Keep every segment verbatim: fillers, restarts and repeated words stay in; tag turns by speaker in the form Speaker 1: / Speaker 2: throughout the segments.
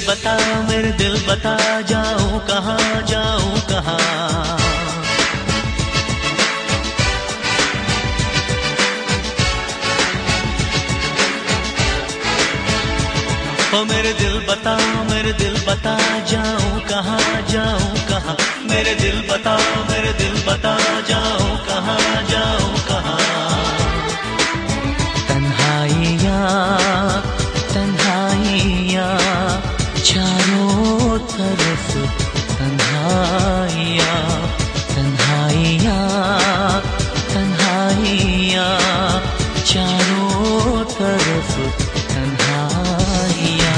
Speaker 1: बता मेरे दिल बता, जाऊं कहाँ जाऊं कहाँ। ओ मेरे दिल बता मेरे दिल बता, जाऊं कहाँ जाऊं कहाँ। मेरे दिल बता मेरे दिल बता, जाऊं कहाँ जाऊं कहाँ। तन्हाइयाँ तन्हाइयाँ चारों तरफ, तन्हाइयाँ तन्हाइयाँ तन्हाइयाँ चारों तरफ, तन्हाइयाँ।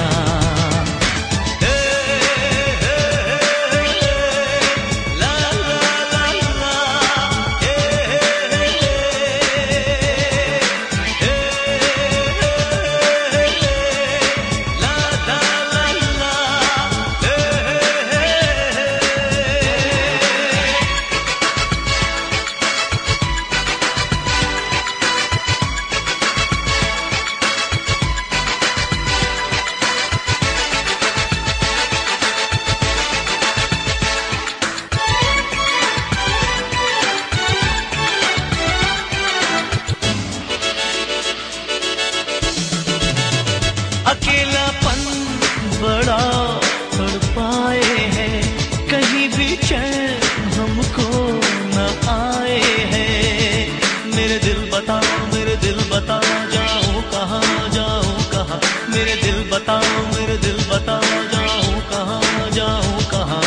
Speaker 1: अकेलापन बड़ा तड़पाए है, कहीं भी चैन हमको न आए है। मेरे दिल बता मेरे दिल बता, जाऊं कहाँ जाऊं कहाँ। मेरे दिल बता मेरे दिल बता, जाऊं कहाँ जाऊं कहाँ।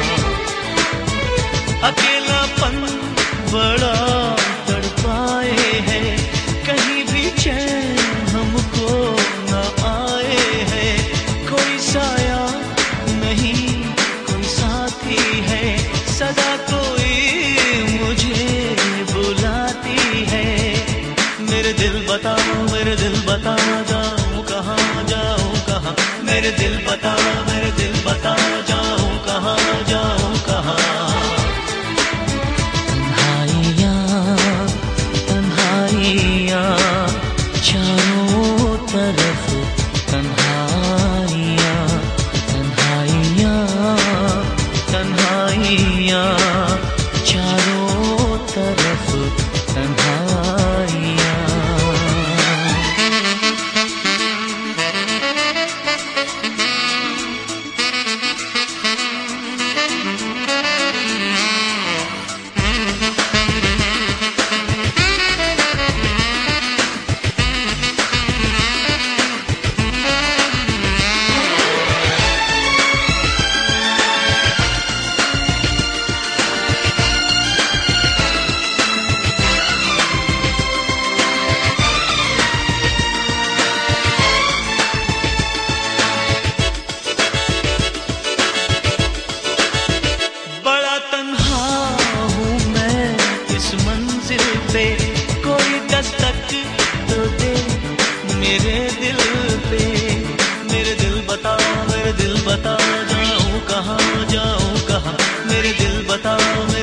Speaker 1: अकेलापन बड़ा तड़पाए है, कहीं भी चैन हमको न आए है। कोई साया नहीं कोई साथी है, सदा कोई मुझे बुलाती है। मेरे दिल बता मेरे दिल बता, जाऊं कहाँ जाऊं कहाँ। मेरे दिल बता मेरे दिल बता, जाऊं कहाँ जाऊं कहाँ। तन्हाइयाँ तन्हाइयाँ चारों तरफ, तन्हाइयाँ तन्हाइयाँ तन्हाइयाँ चारों तरफ, तन्हाइयाँ। कोई दस्तक तो दे मेरे दिल पे। मेरे दिल बता मेरे दिल बता, जाऊं कहाँ जाऊं कहाँ। मेरे दिल बता